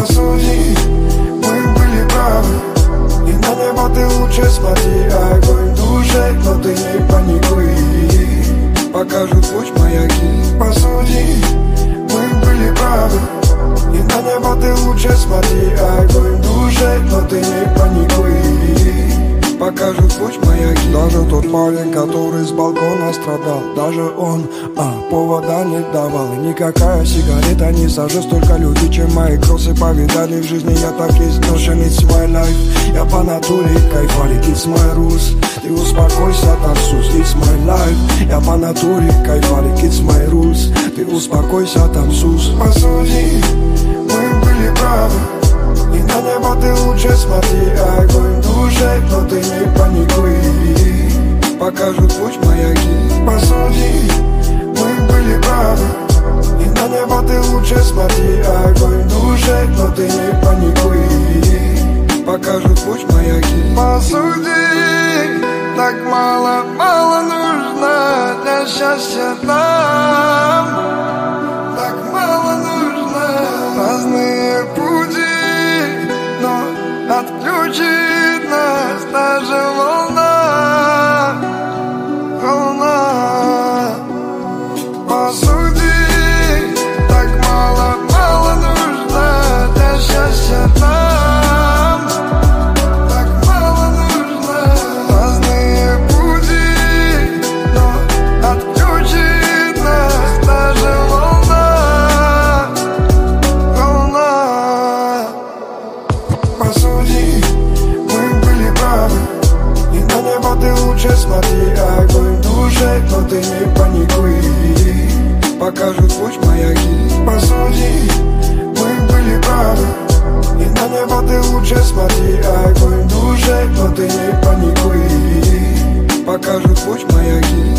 Посуди, мы были правы, и на небо ты лучше смотри. Огонь в душе, но ты не паникуй, покажут путь маяки. Посуди, мы были правы, и на небо ты лучше смотри. Огонь в душе, но ты не паникуй, покажут путь маяки. Даже тот парень, который с балкона страдал, даже он повода не давал. И никакая сигарета не сожжет столько людей, чем мои кроссы повидали в жизни. Я так изношен, it's my life. Я по натуре кайфарик, it's my rules. Ты успокойся, Тарсус, it's my life. Я по натуре кайфарик, it's my rules. Ты успокойся, Тарсус. Посуди, мы были правы, и на небо ты лучше смотри. Огонь в душе, но ты не паникуй, покажут путь маяки. Посуди, мы были правы, и на небо ты лучше смотри. Огонь в душе, но ты не паникуй, покажут путь маяки. Посуди, так мало нужно для счастья нам. Так мало нужно, разные пути, но отключит нас даже волна. Посуди, так мало нужно для счастья нам. Так мало нужно, разные пути, но отключит нас даже волна. Посуди, мы были правы, и на небо ты лучше смотри. Огонь в душе, но ты не паникуй, покажут путь маяки. Посуди, мы были правы, и на небо ты лучше смотри. Огонь в душе, но ты не паникуй, покажут путь маяки.